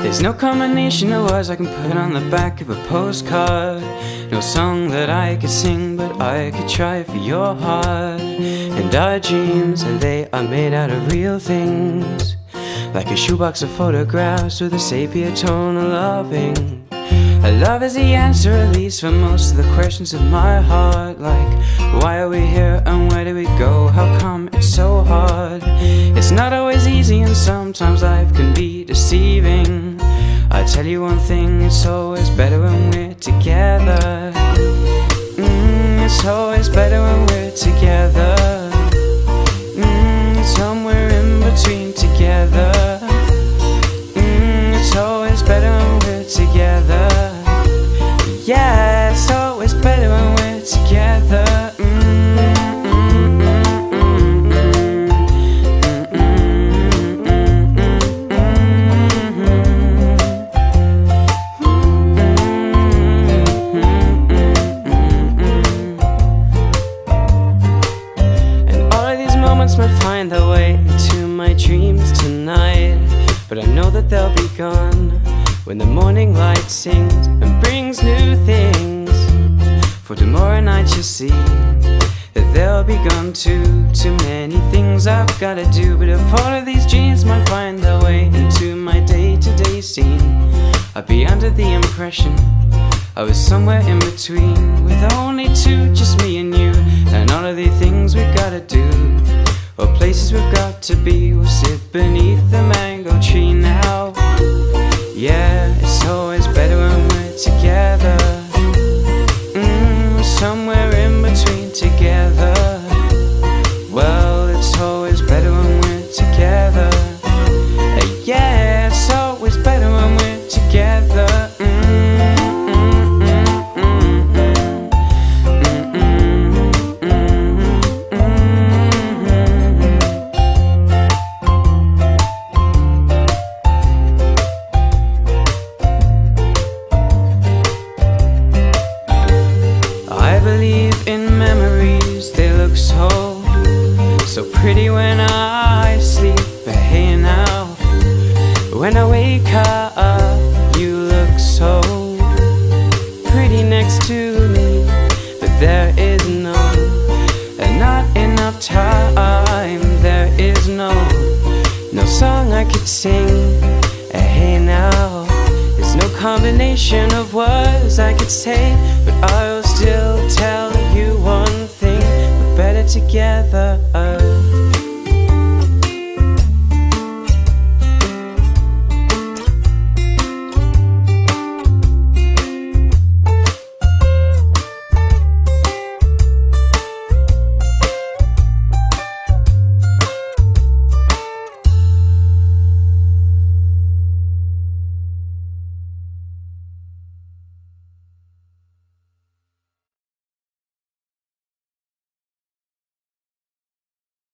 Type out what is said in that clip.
There's no combination of words I can put on the back of a postcard. No song that I could sing, but I could try for your heart. And our dreams, and they are made out of real things, like a shoebox of photographs with a sepia tone of loving. Love is the answer, at least for most of the questions of my heart. Like, why are we here and where do we go? How come it's so hard? It's not always easy and sometimes life can be deceiving. I tell you one thing, it's always better when we're together. It's always better when we're together. Somewhere in between together. It's always better when we're together. Yeah, it's always better when we're together. And all of these moments might find their way into my dreams tonight, but I know that they'll be gone when the morning light sings and brings new things. For tomorrow night you'll see that they'll be gone too. Too many things I've gotta do, but if all of these dreams might find their way into my day-to-day scene, I'd be under the impression I was somewhere in between, with only two, just me and you. And all of the things we've gotta do, or places we've got to be, we'll sit beneath the mango tree now. Yeah, it's always better when we're together. Somewhere in between together. Well, it's always better when we're together. Yeah, it's always better when we're together. So pretty when I sleep, but hey now, when I wake up, you look so pretty next to me. But there is not enough time. There is no song I could sing. Hey now, there's no combination of words I could say, but I'll still